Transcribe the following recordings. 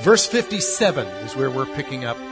Verse 57 is where we're picking up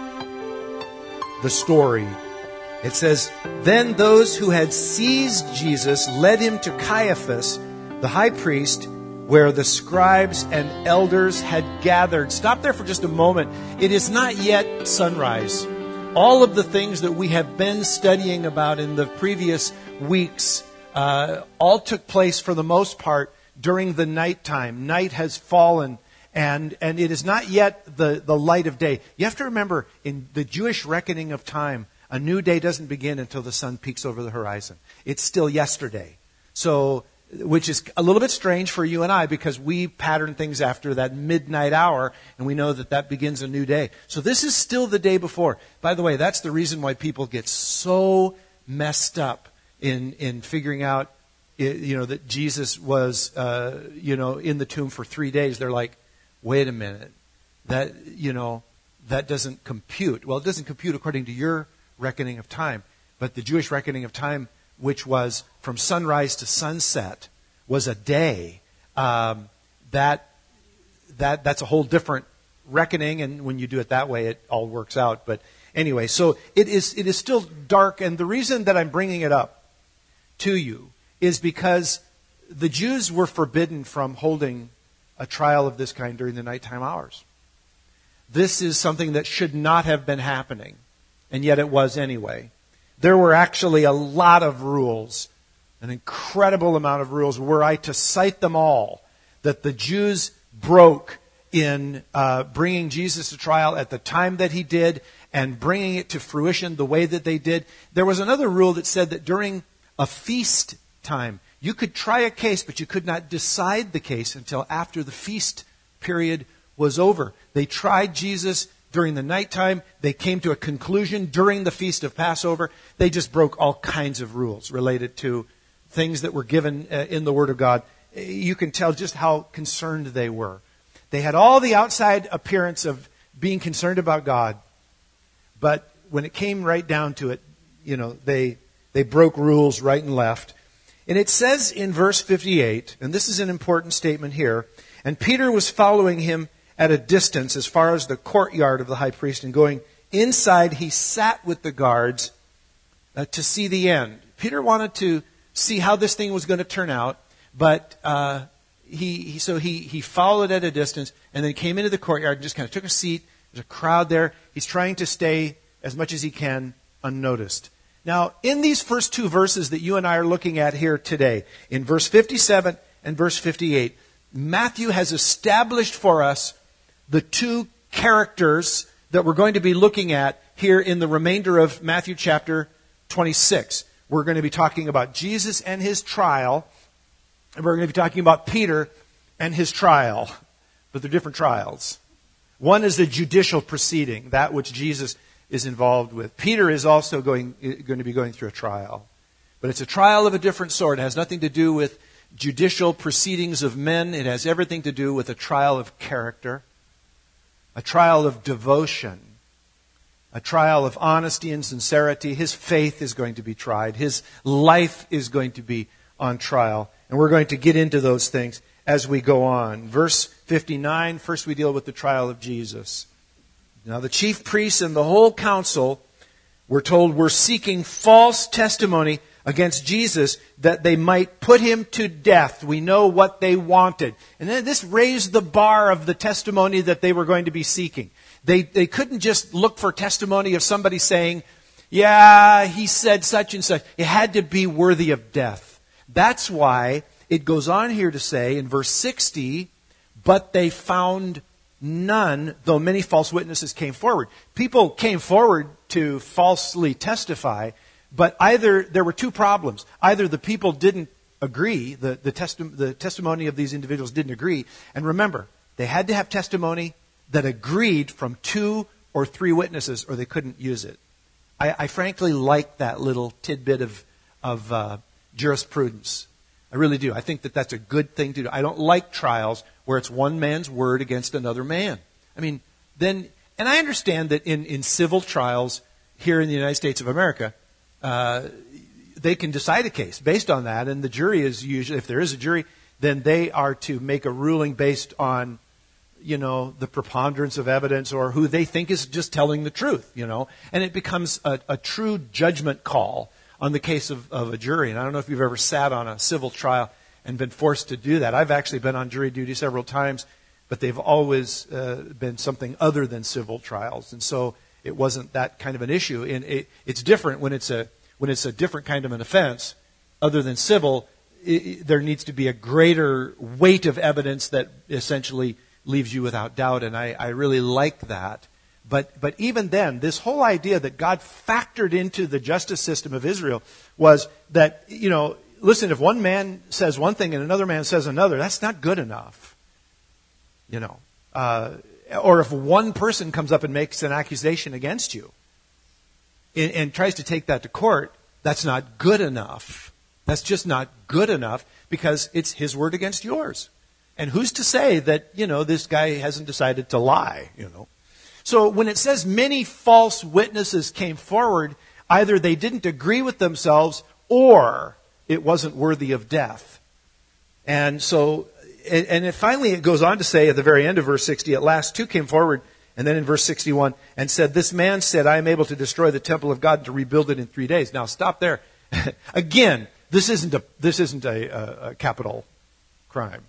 the story. It says, "Then those who had seized Jesus led him to Caiaphas, the high priest, where the scribes and elders had gathered." Stop there for just a moment. It is not yet sunrise. All of the things that we have been studying about in the previous weeks all took place for the most part during the nighttime. Night has fallen, and it is not yet the light of day. You have to remember, in the Jewish reckoning of time, a new day doesn't begin until the sun peaks over the horizon. It's still yesterday. So, which is a little bit strange for you and I, because we pattern things after that midnight hour, and we know that that begins a new day. So this is still the day before. By the way, that's the reason why people get so messed up in figuring out, that Jesus was, in the tomb for 3 days. They're like, wait a minute, that doesn't compute. Well, it doesn't compute according to your reckoning of time, but the Jewish reckoning of time, which was from sunrise to sunset, was a day. That's a whole different reckoning, and when you do it that way, it all works out. But anyway, so it is still dark, and the reason that I'm bringing it up to you is because the Jews were forbidden from holding a trial of this kind during the nighttime hours. This is something that should not have been happening, and yet it was anyway. There were actually a lot of rules, an incredible amount of rules. Were I to cite them all, that the Jews broke in bringing Jesus to trial at the time that he did and bringing it to fruition the way that they did. There was another rule that said that during a feast time, you could try a case, but you could not decide the case until after the feast period was over. They tried Jesus during the nighttime. They came to a conclusion during the Feast of Passover. They just broke all kinds of rules related to things that were given in the Word of God. You can tell just how concerned they were. They had all the outside appearance of being concerned about God, but when it came right down to it, they broke rules right and left. And it says in verse 58, and this is an important statement here, "And Peter was following him at a distance as far as the courtyard of the high priest, and going inside, he sat with the guards to see the end." Peter wanted to see how this thing was going to turn out, but he followed at a distance, and then came into the courtyard and just kind of took a seat. There's a crowd there. He's trying to stay as much as he can unnoticed. Now, in these first two verses that you and I are looking at here today, in verse 57 and verse 58, Matthew has established for us the two characters that we're going to be looking at here in the remainder of Matthew chapter 26. We're going to be talking about Jesus and his trial, and we're going to be talking about Peter and his trial, but they're different trials. One is the judicial proceeding, that which Jesus is involved with. Peter is also going to be going through a trial, but it's a trial of a different sort. It has nothing to do with judicial proceedings of men. It has everything to do with a trial of character, a trial of devotion, a trial of honesty and sincerity. His faith is going to be tried. His life is going to be on trial. And we're going to get into those things as we go on. Verse 59, first we deal with the trial of Jesus. Now the chief priests and the whole council, we're told, were seeking false testimony against Jesus that they might put him to death. We know what they wanted. And then this raised the bar of the testimony that they were going to be seeking. They couldn't just look for testimony of somebody saying, yeah, he said such and such. It had to be worthy of death. That's why it goes on here to say in verse 60, "But they found none, though many false witnesses came forward." People came forward to falsely testify, but either there were two problems. Either the people didn't agree, the testimony of these individuals didn't agree. And remember, they had to have testimony that agreed from 2 or 3 witnesses, or they couldn't use it. I frankly like that little tidbit of jurisprudence. I really do. I think that that's a good thing to do. I don't like trials where it's one man's word against another man. I mean, and I understand that in civil trials here in the United States of America, they can decide a case based on that, and the jury is usually, if there is a jury, then they are to make a ruling based on the preponderance of evidence or who they think is just telling the truth, And it becomes a true judgment call on the case of a jury. And I don't know if you've ever sat on a civil trial and been forced to do that. I've actually been on jury duty several times, but they've always been something other than civil trials. And so it wasn't that kind of an issue. And it's different when it's a different kind of an offense other than civil. There needs to be a greater weight of evidence that essentially leaves you without doubt, and I really like that. But even then, this whole idea that God factored into the justice system of Israel was that, listen, if one man says one thing and another man says another, that's not good enough. Or if one person comes up and makes an accusation against you and tries to take that to court, that's not good enough. That's just not good enough because it's his word against yours. And who's to say that, this guy hasn't decided to lie, So when it says many false witnesses came forward, either they didn't agree with themselves or it wasn't worthy of death. And so, finally it goes on to say at the very end of verse 60, at last two came forward, and then in verse 61, and said, this man said, I am able to destroy the temple of God and to rebuild it in 3 days. Now stop there. Again, this isn't a capital crime.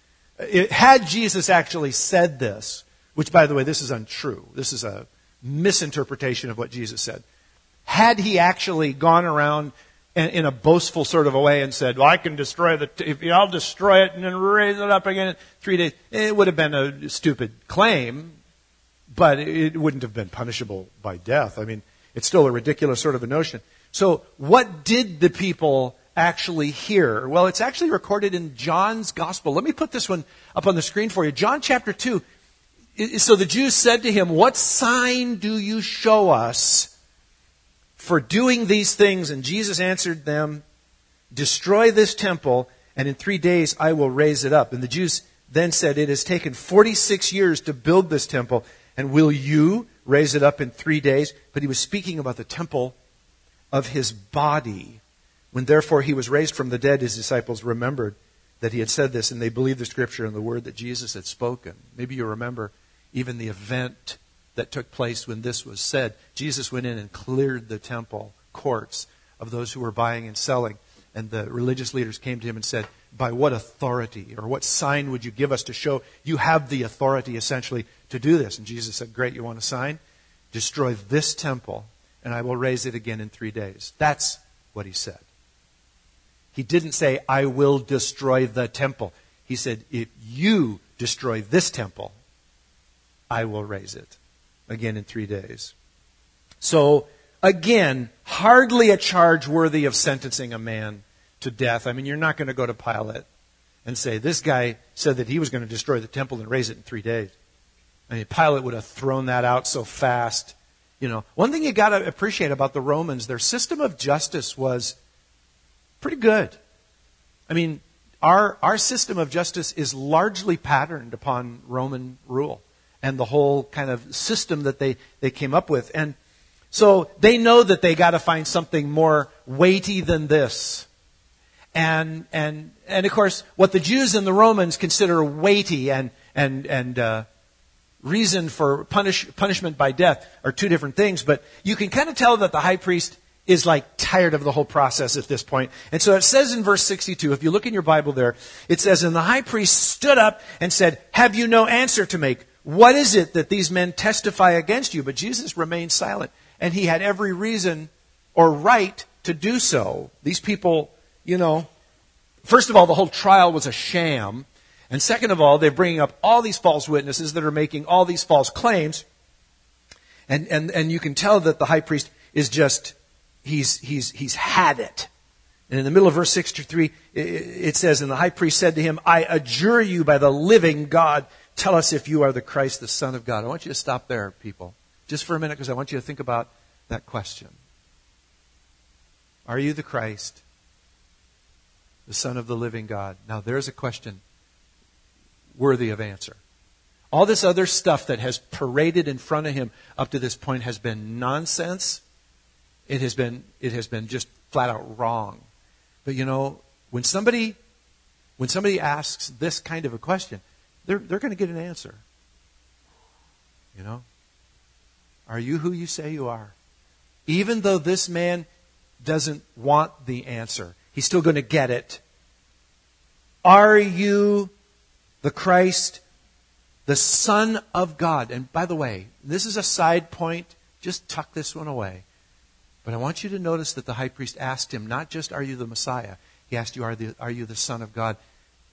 Had Jesus actually said this, which, by the way, this is untrue. This is a misinterpretation of what Jesus said. Had he actually gone around in a boastful sort of a way and said, well, I can destroy I'll destroy it and then raise it up again in 3 days, it would have been a stupid claim, but it wouldn't have been punishable by death. I mean, it's still a ridiculous sort of a notion. So what did the people actually hear? Well, it's actually recorded in John's Gospel. Let me put this one up on the screen for you. John chapter 2. So the Jews said to him, what sign do you show us for doing these things? And Jesus answered them, destroy this temple, and in 3 days I will raise it up. And the Jews then said, it has taken 46 years to build this temple, and will you raise it up in 3 days? But he was speaking about the temple of his body. When therefore he was raised from the dead, his disciples remembered that he had said this, and they believed the scripture and the word that Jesus had spoken. Maybe you remember even the event that took place when this was said. Jesus went in and cleared the temple courts of those who were buying and selling. And the religious leaders came to him and said, by what authority or what sign would you give us to show you have the authority essentially to do this? And Jesus said, great, you want a sign? Destroy this temple and I will raise it again in 3 days. That's what he said. He didn't say, I will destroy the temple. He said, if you destroy this temple, I will raise it again in 3 days. So, again, hardly a charge worthy of sentencing a man to death. I mean, you're not going to go to Pilate and say, this guy said that he was going to destroy the temple and raise it in 3 days. I mean, Pilate would have thrown that out so fast. One thing you got to appreciate about the Romans, their system of justice was pretty good. I mean, our system of justice is largely patterned upon Roman rule and the whole kind of system that they came up with. And so they know that they got to find something more weighty than this. And of course, what the Jews and the Romans consider weighty and reason for punishment by death are two different things. But you can kind of tell that the high priest is like tired of the whole process at this point. And so it says in verse 62, if you look in your Bible there, it says, and the high priest stood up and said, have you no answer to make? What is it that these men testify against you? But Jesus remained silent. And he had every reason or right to do so. These people, first of all, the whole trial was a sham. And second of all, they're bringing up all these false witnesses that are making all these false claims. And you can tell that the high priest is just, he's had it. And in the middle of verse 63, it says, and the high priest said to him, I adjure you by the living God, tell us if you are the Christ, the Son of God. I want you to stop there, people, just for a minute, because I want you to think about that question. Are you the Christ, the Son of the living God? Now, there's a question worthy of answer. All this other stuff that has paraded in front of him up to this point has been nonsense. It has been just flat out wrong. But when somebody asks this kind of a question, they're going to get an answer. You know? Are you who you say you are? Even though this man doesn't want the answer, he's still going to get it. Are you the Christ, the Son of God? And by the way, this is a side point. Just tuck this one away. But I want you to notice that the high priest asked him, not just, are you the Messiah? He asked you, are you the Son of God?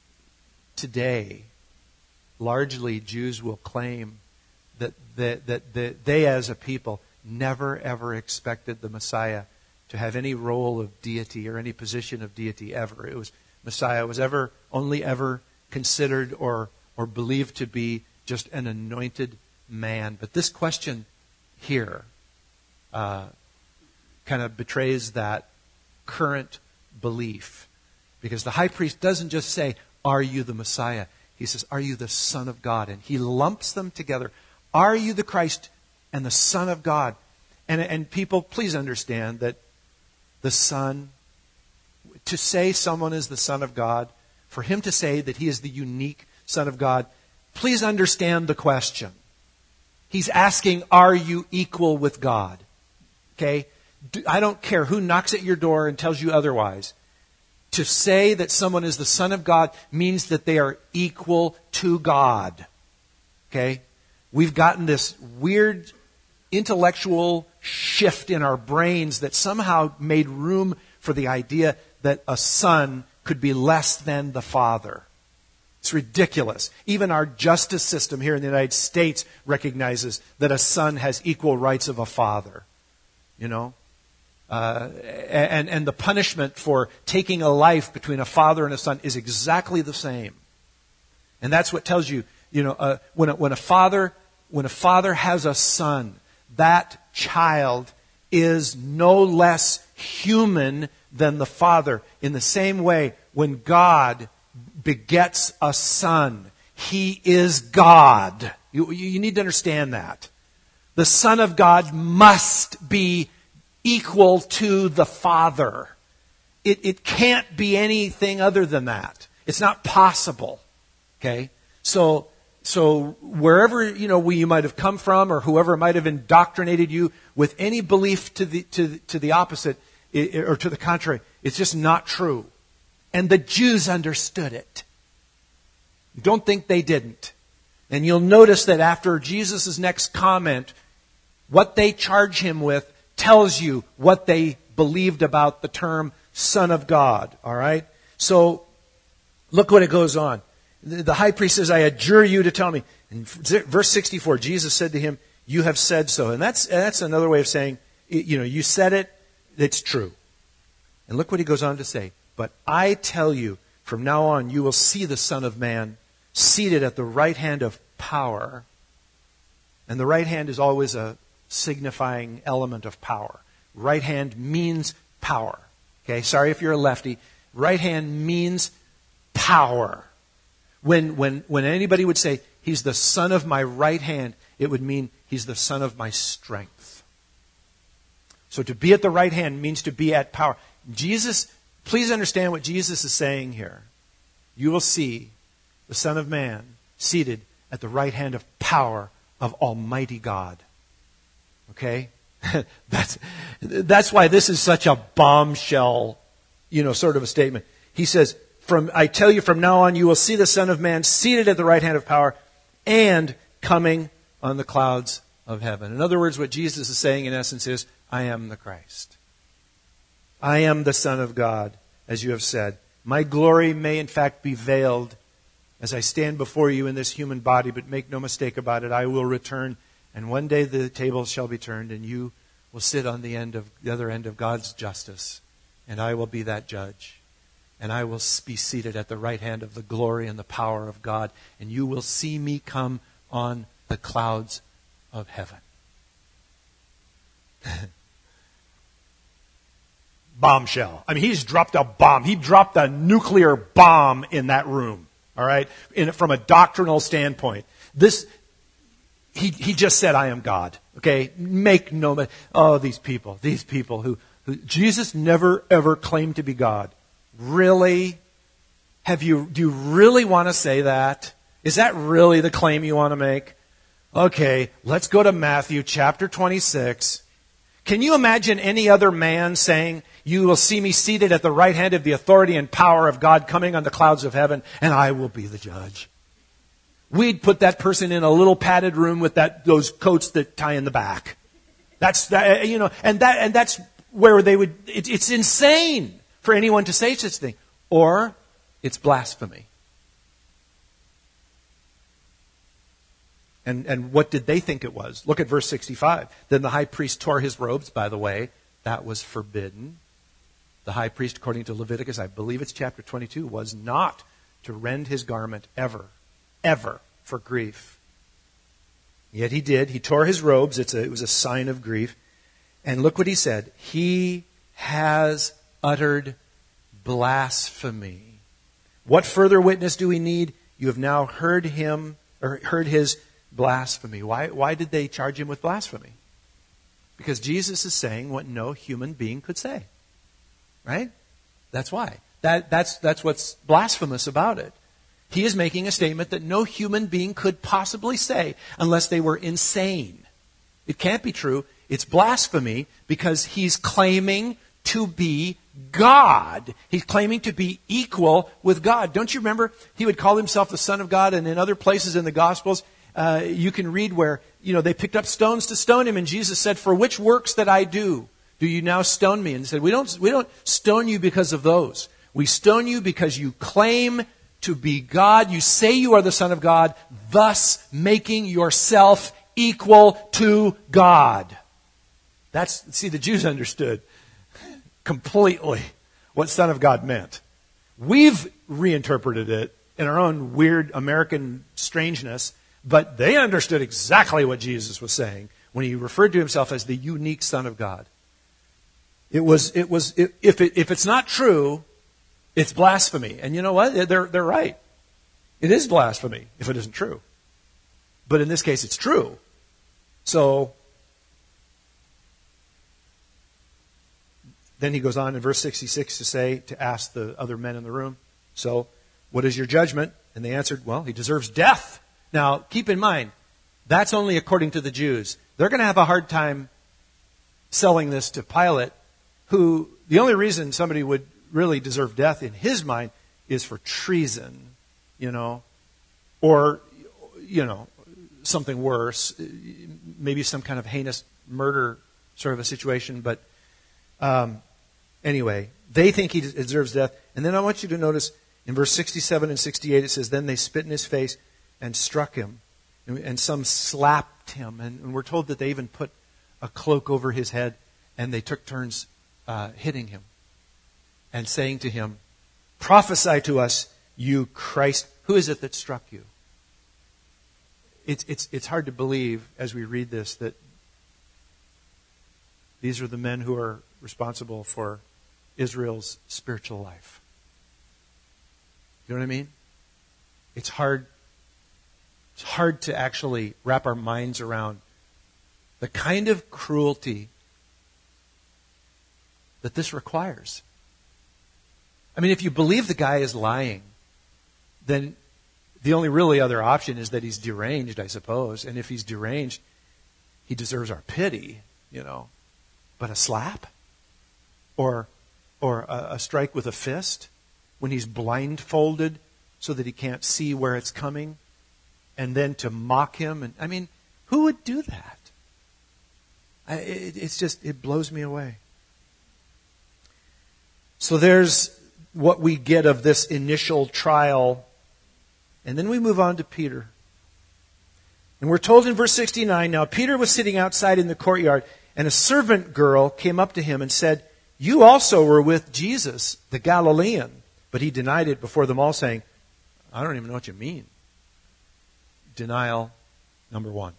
Today, largely Jews will claim that they as a people never ever expected the Messiah to have any role of deity or any position of deity ever. It was Messiah was only ever considered or believed to be just an anointed man. But this question here kind of betrays that current belief. Because the high priest doesn't just say, are you the Messiah? He says, are you the Son of God? And he lumps them together. Are you the Christ and the Son of God? And people, please understand that the Son, to say someone is the Son of God, for him to say that he is the unique Son of God, please understand the question. He's asking, are you equal with God? Okay? I don't care who knocks at your door and tells you otherwise. To say that someone is the Son of God means that they are equal to God. Okay? We've gotten this weird intellectual shift in our brains that somehow made room for the idea that a son could be less than the father. It's ridiculous. Even our justice system here in the United States recognizes that a son has equal rights of a father. You know? And the punishment for taking a life between a father and a son is exactly the same. And that's what tells you, when a father has a son, that child is no less human than the father. In the same way, when God begets a son, he is God. You need to understand that. The Son of God must be equal to the Father. It can't be anything other than that. It's not possible. Okay? So wherever you might have come from, or whoever might have indoctrinated you with any belief to the opposite or to the contrary, it's just not true. And the Jews understood it. Don't think they didn't. And you'll notice that after Jesus' next comment, what they charge him with tells you what they believed about the term Son of God. All right? So, look what it goes on. The high priest says, I adjure you to tell me. In verse 64, Jesus said to him, you have said so. And that's another way of saying, you said it, it's true. And look what he goes on to say. But I tell you, from now on, you will see the Son of Man seated at the right hand of power. And the right hand is always a signifying element of power. Right hand means power. Okay, sorry if you're a lefty. Right hand means power. When anybody would say, he's the son of my right hand, it would mean he's the son of my strength. So to be at the right hand means to be at power. Jesus, please understand what Jesus is saying here. You will see the Son of Man seated at the right hand of power of Almighty God. Okay? That's why this is such a bombshell, sort of a statement. He says, I tell you from now on, you will see the Son of Man seated at the right hand of power and coming on the clouds of heaven. In other words, what Jesus is saying in essence is, I am the Christ. I am the Son of God, as you have said. My glory may in fact be veiled as I stand before you in this human body, but make no mistake about it, I will return, and one day the tables shall be turned, and you will sit on the other end of God's justice, and I will be that judge. And I will be seated at the right hand of the glory and the power of God. And you will see me come on the clouds of heaven. Bombshell. I mean, he's dropped a bomb. He dropped a nuclear bomb in that room. All right? From a doctrinal standpoint. He just said, I am God. Okay? Make no mistake. Oh, these people who Jesus never ever claimed to be God. Really? Do you really want to say that? Is that really the claim you want to make? Okay, let's go to Matthew chapter 26. Can you imagine any other man saying, you will see me seated at the right hand of the authority and power of God coming on the clouds of heaven, and I will be the judge? We'd put that person in a little padded room with those coats that tie in the back. That's where they would. It's insane for anyone to say such a thing, or it's blasphemy. And what did they think it was? Look at verse 65. Then the high priest tore his robes. By the way, that was forbidden. The high priest, according to Leviticus, I believe it's chapter 22, was not to rend his garment ever for grief. Yet he did. He tore his robes. It was a sign of grief. And look what he said. He has uttered blasphemy. What further witness do we need? You have now heard his blasphemy. Why did they charge him with blasphemy? Because Jesus is saying what no human being could say. Right? That's why. That's what's blasphemous about it. He is making a statement that no human being could possibly say unless they were insane. It can't be true. It's blasphemy because he's claiming to be God. He's claiming to be equal with God. Don't you remember? He would call himself the Son of God, and in other places in the Gospels, you can read where, they picked up stones to stone him, and Jesus said, "For which works that I do you now stone me?" And he said, we don't stone you because of those. We stone you because you claim to be God. You say you are the Son of God, thus making yourself equal to God. The Jews understood completely what Son of God meant. We've reinterpreted it in our own weird American strangeness, but they understood exactly what Jesus was saying when he referred to himself as the unique Son of God. If it's not true, it's blasphemy. And you know what? They're right. It is blasphemy if it isn't true. But in this case, it's true. So, then he goes on in verse 66 to ask the other men in the room, "So, what is your judgment?" And they answered, "Well, he deserves death." Now, keep in mind, that's only according to the Jews. They're going to have a hard time selling this to Pilate, who, the only reason somebody would really deserve death in his mind is for treason, or, something worse, maybe some kind of heinous murder sort of a situation. But anyway, they think he deserves death. And then I want you to notice in verse 67 and 68, it says, "Then they spit in his face and struck him, and some slapped him." And we're told that they even put a cloak over his head, and they took turns hitting him and saying to him, "Prophesy to us, you Christ. Who is it that struck you?" It's hard to believe as we read this that these are the men who are responsible for Israel's spiritual life. You know what I mean? It's hard to actually wrap our minds around the kind of cruelty that this requires. I mean, if you believe the guy is lying, then the only really other option is that he's deranged, I suppose. And if he's deranged, he deserves our pity, But a slap? Or a strike with a fist when he's blindfolded so that he can't see where it's coming? And then to mock him? Who would do that? It blows me away. So there's what we get of this initial trial. And then we move on to Peter. And we're told in verse 69, "Now Peter was sitting outside in the courtyard, and a servant girl came up to him and said, 'You also were with Jesus, the Galilean.' But he denied it before them all, saying, 'I don't even know what you mean.'" Denial number one.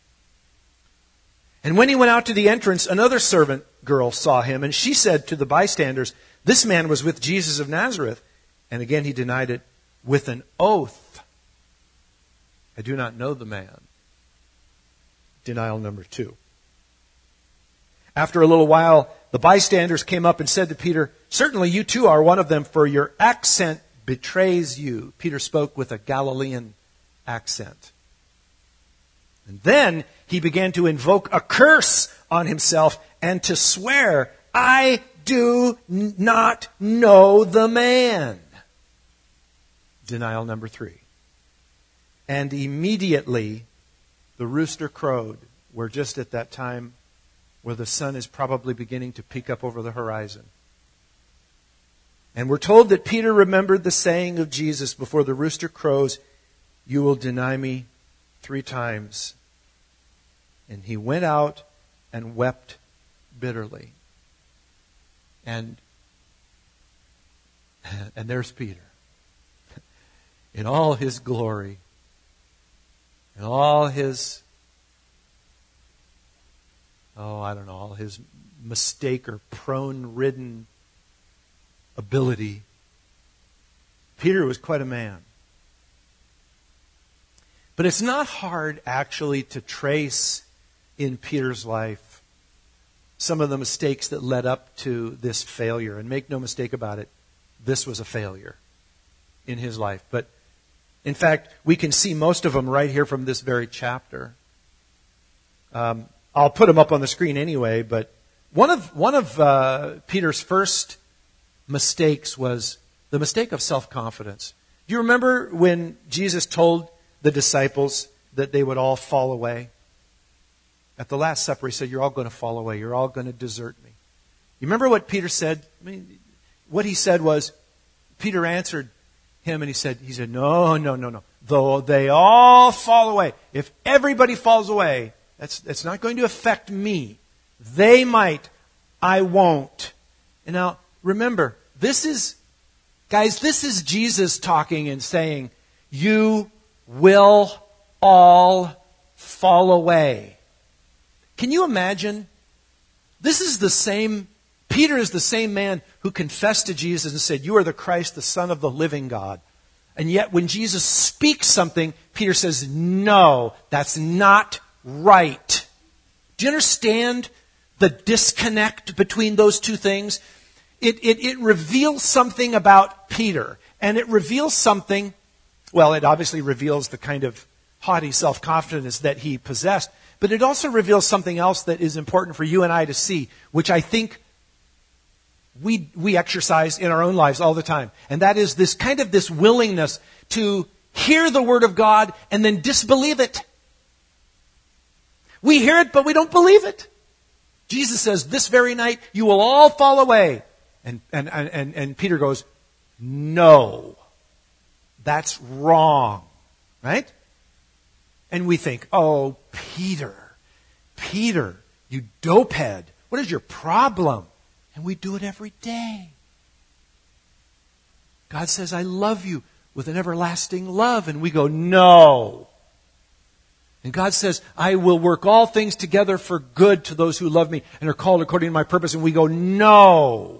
"And when he went out to the entrance, another servant girl saw him, and she said to the bystanders, 'This man was with Jesus of Nazareth.' And again he denied it with an oath, 'I do not know the man.'" Denial number two. After a little while, the bystanders came up and said to Peter, "Certainly you too are one of them, for your accent betrays you." Peter spoke with a Galilean accent. And then he began to invoke a curse on himself and to swear, I do not know the man. Denial number 3. And immediately the rooster crowed. We're just at that time where the sun is probably beginning to peek up over the horizon. And we're told that Peter remembered the saying of Jesus, before the rooster crows, you will deny me 3 times. And he went out and wept bitterly. And there's Peter. In all his glory. In all his, all his mistake or prone-ridden ability. Peter was quite a man. But it's not hard, actually, to trace in Peter's life some of the mistakes that led up to this failure. And make no mistake about it, this was a failure in his life. But in fact, we can see most of them right here from this very chapter. I'll put them up on the screen anyway, but one of Peter's first mistakes was the mistake of self-confidence. Do you remember when Jesus told the disciples that they would all fall away? At the Last Supper, he said, you're all going to fall away. You're all going to desert me. You remember what Peter said? What he said was, Peter answered him and he said, no. Though they all fall away, if everybody falls away, that's not going to affect me. They might, I won't. And now, remember, this is Jesus talking and saying, you will all fall away. Can you imagine? Peter is the same man who confessed to Jesus and said, you are the Christ, the Son of the living God. And yet when Jesus speaks something, Peter says, no, that's not right. Do you understand the disconnect between those two things? It reveals something about Peter. And it reveals something, well, it obviously reveals the kind of haughty self-confidence that he possessed. But it also reveals something else that is important for you and I to see, which I think we exercise in our own lives all the time. And that is this kind of this willingness to hear the Word of God and then disbelieve it. We hear it, but we don't believe it. Jesus says, this very night you will all fall away. And Peter goes, no, that's wrong. Right? And we think, oh, Peter, you dopehead. What is your problem? And we do it every day. God says, I love you with an everlasting love. And we go, no. And God says, I will work all things together for good to those who love me and are called according to my purpose. And we go, no.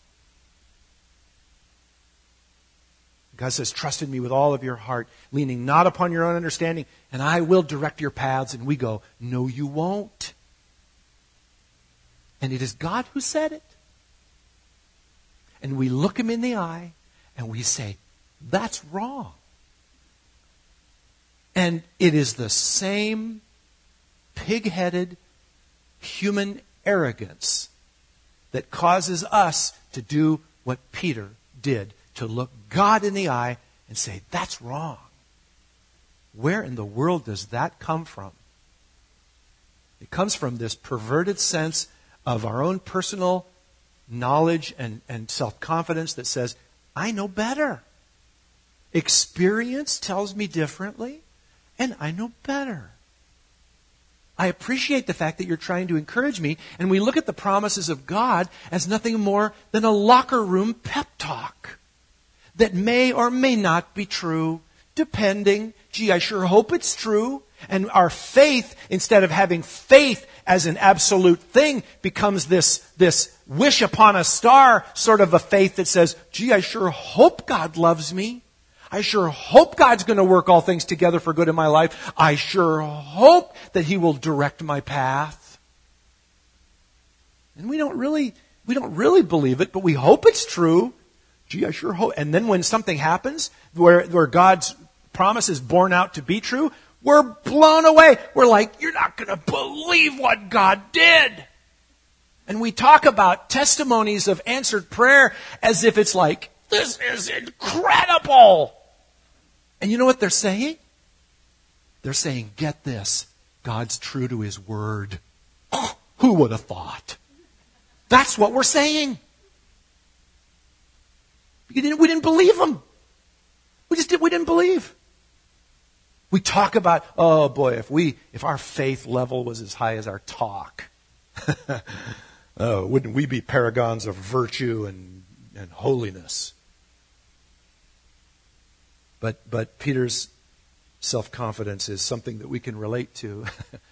God says, trust in me with all of your heart, leaning not upon your own understanding, and I will direct your paths. And we go, no, you won't. And it is God who said it. And we look him in the eye and we say, that's wrong. And it is the same pig-headed human arrogance that causes us to do what Peter did, to look God in the eye and say, that's wrong. Where in the world does that come from? It comes from this perverted sense of our own personal knowledge and self-confidence that says, I know better. Experience tells me differently, and I know better. I appreciate the fact that you're trying to encourage me, and we look at the promises of God as nothing more than a locker room pep talk that may or may not be true, depending. Gee, I sure hope it's true. And our faith, instead of having faith as an absolute thing, becomes this wish upon a star sort of a faith that says, gee, I sure hope God loves me. I sure hope God's going to work all things together for good in my life. I sure hope that He will direct my path. And we don't really believe it, but we hope it's true. Gee, I sure hope. And then when something happens where God's promise is borne out to be true, We're blown away. We're like, you're not going to believe what God did. And we talk about testimonies of answered prayer as if it's like, this is incredible. And you know what they're saying? They're saying, get this, God's true to His word. Oh, who would have thought? That's what we're saying. We didn't believe Him. We didn't believe. We talk about, oh boy, if our faith level was as high as our talk, oh, wouldn't we be paragons of virtue and holiness? But Peter's self-confidence is something that we can relate to.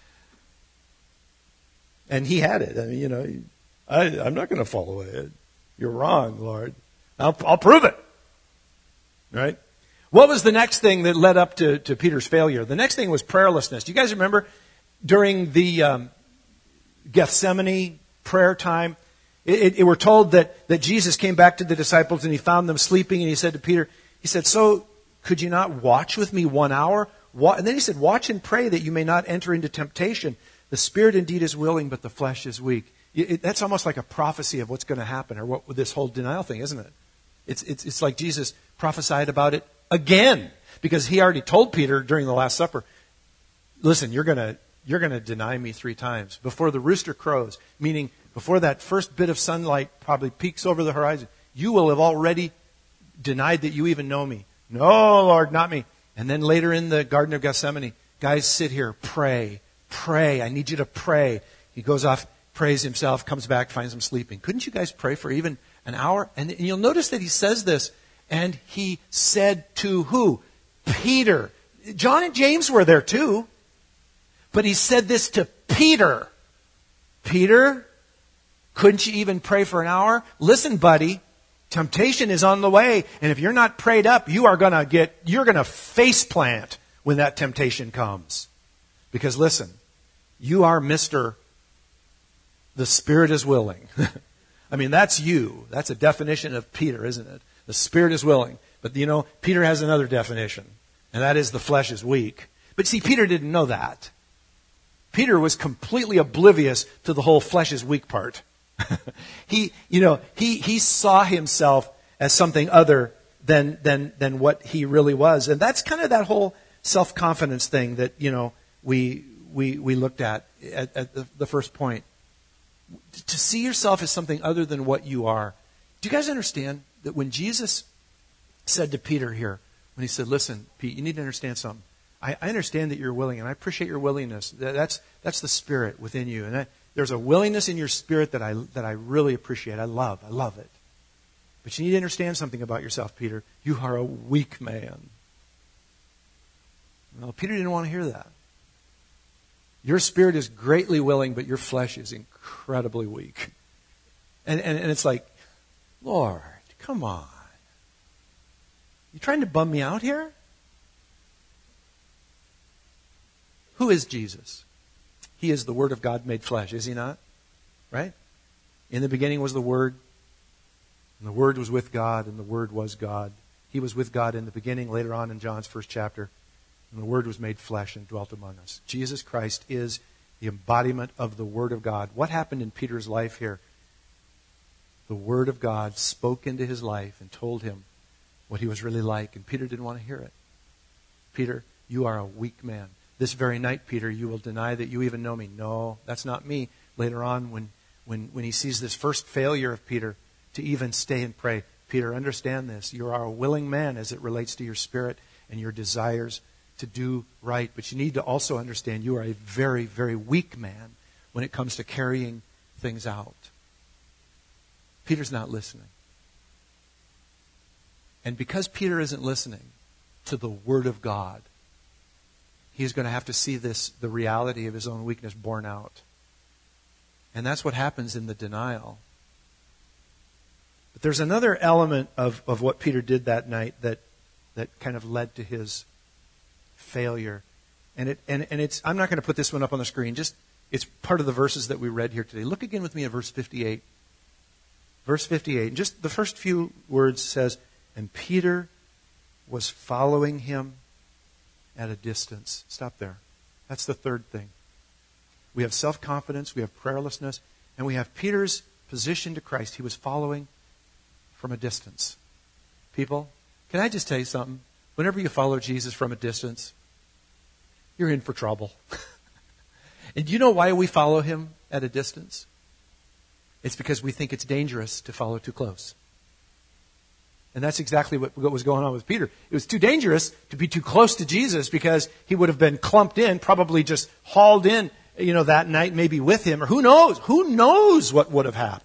And he had it. I mean, I'm not going to fall away. You're wrong, Lord. I'll prove it. Right? What was the next thing that led up to Peter's failure? The next thing was prayerlessness. Do you guys remember during the Gethsemane prayer time, we're told that Jesus came back to the disciples and He found them sleeping, and He said to Peter, He said, so could you not watch with me 1 hour? And then He said, watch and pray that you may not enter into temptation. The spirit indeed is willing, but the flesh is weak. That's almost like a prophecy of what's going to happen, or what this whole denial thing, isn't it? It's like Jesus prophesied about it again, because He already told Peter during the Last Supper, listen, you're going to deny me 3 times before the rooster crows, meaning before that first bit of sunlight probably peeks over the horizon. You will have already denied that you even know me. No, Lord, not me. And then later in the Garden of Gethsemane, guys, sit here, pray. I need you to pray. He goes off, prays himself, comes back, finds them sleeping. Couldn't you guys pray for even an hour? And you'll notice that he says this, and he said to who? Peter. John and James were there too. But he said this to Peter. Peter, couldn't you even pray for an hour? Listen, buddy, temptation is on the way. And if you're not prayed up, you're going to face plant when that temptation comes. Because listen, you are Mr. The Spirit is willing. I mean, that's you. That's a definition of Peter, isn't it? The Spirit is willing. But Peter has another definition. And that is the flesh is weak. But see, Peter didn't know that. Peter was completely oblivious to the whole flesh is weak part. He saw himself as something other than what he really was. And that's kind of that whole self-confidence thing that, we looked at the first point. To see yourself as something other than what you are. Do you guys understand that when Jesus said to Peter here, when He said, listen, Pete, you need to understand something. I understand that you're willing, and I appreciate your willingness. That's the Spirit within you. And there's a willingness in your spirit that I really appreciate. I love it. But you need to understand something about yourself, Peter. You are a weak man. Well, Peter didn't want to hear that. Your spirit is greatly willing, but your flesh is incredibly weak. And it's like, Lord, come on. You trying to bum me out here? Who is Jesus? He is the Word of God made flesh, is He not? Right? In the beginning was the Word, and the Word was with God, and the Word was God. He was with God in the beginning, later on in John's first chapter. And the Word was made flesh and dwelt among us. Jesus Christ is the embodiment of the Word of God. What happened in Peter's life here? The Word of God spoke into his life and told him what he was really like. And Peter didn't want to hear it. Peter, you are a weak man. This very night, Peter, you will deny that you even know me. No, that's not me. Later on, when he sees this first failure of Peter to even stay and pray, Peter, understand this. You are a willing man as it relates to your spirit and your desires to do right. But you need to also understand you are a very, very weak man when it comes to carrying things out. Peter's not listening. And because Peter isn't listening to the Word of God, he's going to have to see the reality of his own weakness borne out. And that's what happens in the denial. But there's another element of what Peter did that night that kind of led to his failure. And it's I'm not going to put this one up on the screen. It's part of the verses that we read here today. Look again with me at verse 58. Verse 58. And just the first few words says, and Peter was following him, at a distance. Stop there. That's the third thing. We have self-confidence, we have prayerlessness, and we have Peter's position to Christ. He was following from a distance. People, can I just tell you something? Whenever you follow Jesus from a distance, you're in for trouble. And do you know why we follow him at a distance? It's because we think it's dangerous to follow too close. And that's exactly what was going on with Peter. It was too dangerous to be too close to Jesus because he would have been clumped in, probably just hauled in, that night, maybe with him, or who knows? Who knows what would have happened?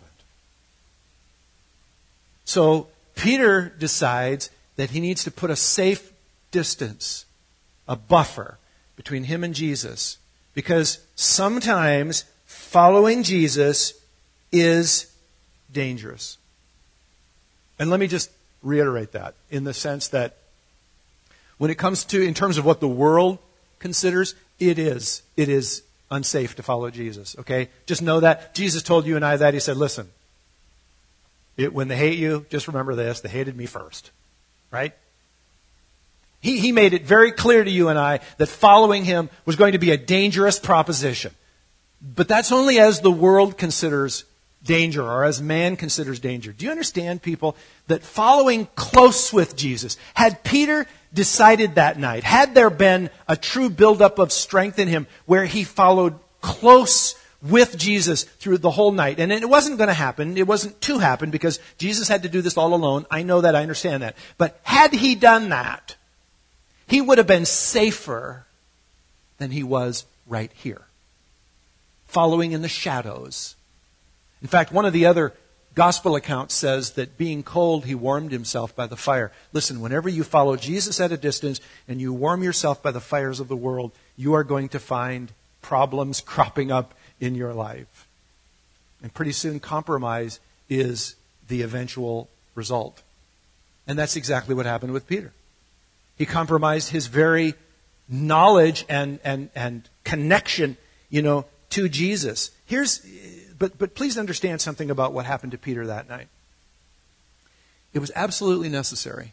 So Peter decides that he needs to put a safe distance, a buffer between him and Jesus, because sometimes following Jesus is dangerous. And let me just reiterate that in the sense that when it comes to, in terms of what the world considers, it is unsafe to follow Jesus, okay? Just know that. Jesus told you and I that. He said, listen, when they hate you, just remember this, they hated me first, right? He made it very clear to you and I that following him was going to be a dangerous proposition. But that's only as the world considers danger, or as man considers danger. Do you understand, people, that following close with Jesus, had Peter decided that night, had there been a true buildup of strength in him where he followed close with Jesus through the whole night, and it wasn't going to happen, it wasn't to happen because Jesus had to do this all alone. I know that, I understand that. But had he done that, he would have been safer than he was right here, following in the shadows. In fact, one of the other gospel accounts says that being cold, he warmed himself by the fire. Listen, whenever you follow Jesus at a distance and you warm yourself by the fires of the world, you are going to find problems cropping up in your life. And pretty soon, compromise is the eventual result. And that's exactly what happened with Peter. He compromised his very knowledge and connection, to Jesus. But please understand something about what happened to Peter that night. It was absolutely necessary.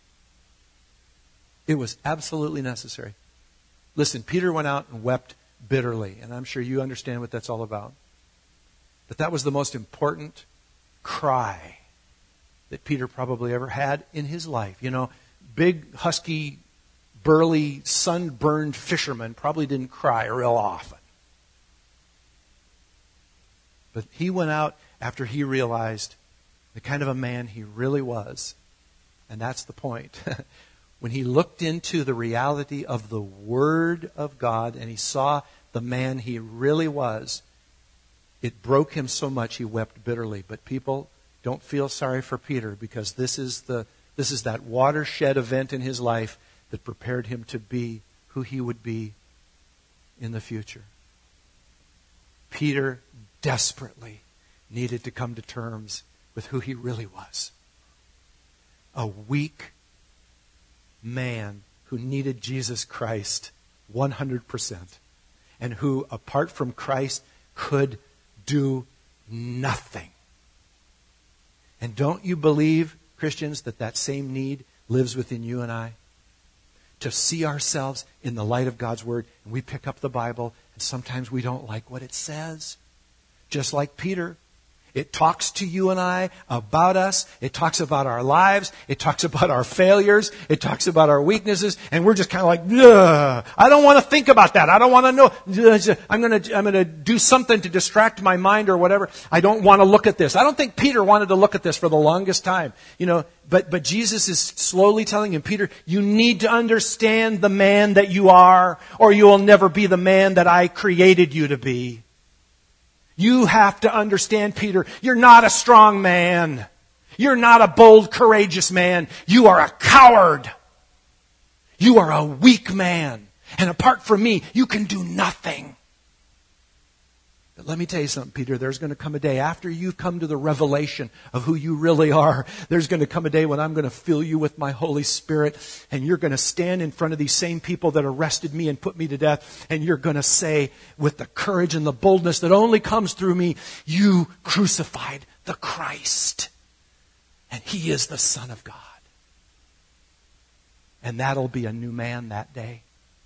It was absolutely necessary. Listen, Peter went out and wept bitterly, and I'm sure you understand what that's all about. But that was the most important cry that Peter probably ever had in his life. Big, husky, burly, sunburned fishermen probably didn't cry real often. But he went out after he realized the kind of a man he really was. And that's the point. When he looked into the reality of the Word of God and he saw the man he really was, it broke him so much he wept bitterly. But people, don't feel sorry for Peter, because this is that watershed event in his life that prepared him to be who he would be in the future. Peter desperately needed to come to terms with who he really was. A weak man who needed Jesus Christ 100%, and who, apart from Christ, could do nothing. And don't you believe, Christians, that same need lives within you and I? To see ourselves in the light of God's Word, and we pick up the Bible, and sometimes we don't like what it says. Just like Peter. It talks to you and I about us. It talks about our lives. It talks about our failures. It talks about our weaknesses. And we're just kind of like, ugh, I don't want to think about that. I don't want to know. I'm going to do something to distract my mind or whatever. I don't want to look at this. I don't think Peter wanted to look at this for the longest time. But Jesus is slowly telling him, Peter, you need to understand the man that you are, or you will never be the man that I created you to be. You have to understand, Peter, you're not a strong man. You're not a bold, courageous man. You are a coward. You are a weak man. And apart from me, you can do nothing. But let me tell you something, Peter. There's going to come a day after you've come to the revelation of who you really are. There's going to come a day when I'm going to fill you with my Holy Spirit, and you're going to stand in front of these same people that arrested me and put me to death, and you're going to say with the courage and the boldness that only comes through me, you crucified the Christ, and He is the Son of God. And that'll be a new man that day.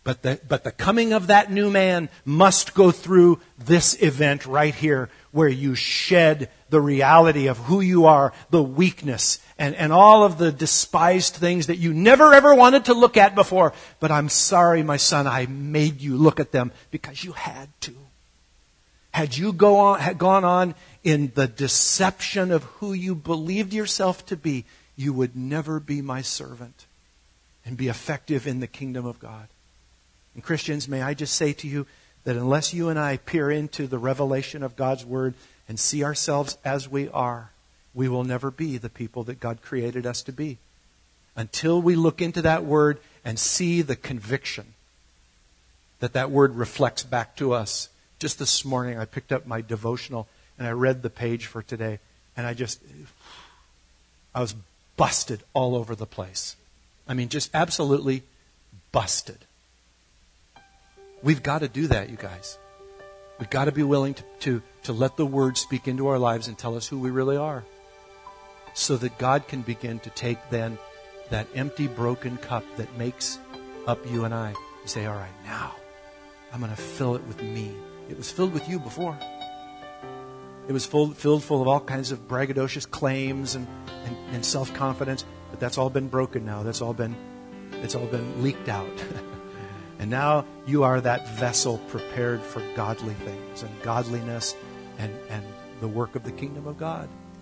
But the coming of that new man must go through this event right here, where you shed the reality of who you are, the weakness, and all of the despised things that you never ever wanted to look at before. But I'm sorry, my son, I made you look at them because you had to. Had you gone on in the deception of who you believed yourself to be, you would never be my servant and be effective in the kingdom of God. And Christians, may I just say to you that unless you and I peer into the revelation of God's Word and see ourselves as we are, we will never be the people that God created us to be. Until we look into that Word and see the conviction that Word reflects back to us. Just this morning, I picked up my devotional and I read the page for today, and I was busted all over the place. I mean, just absolutely busted. We've got to do that, you guys. We've got to be willing to let the Word speak into our lives and tell us who we really are, so that God can begin to take then that empty, broken cup that makes up you and I and say, all right, now I'm going to fill it with me. It was filled with you before. It was filled full of all kinds of braggadocious claims and self-confidence, but that's all been broken now. It's all been leaked out. And now you are that vessel prepared for godly things and godliness and the work of the kingdom of God.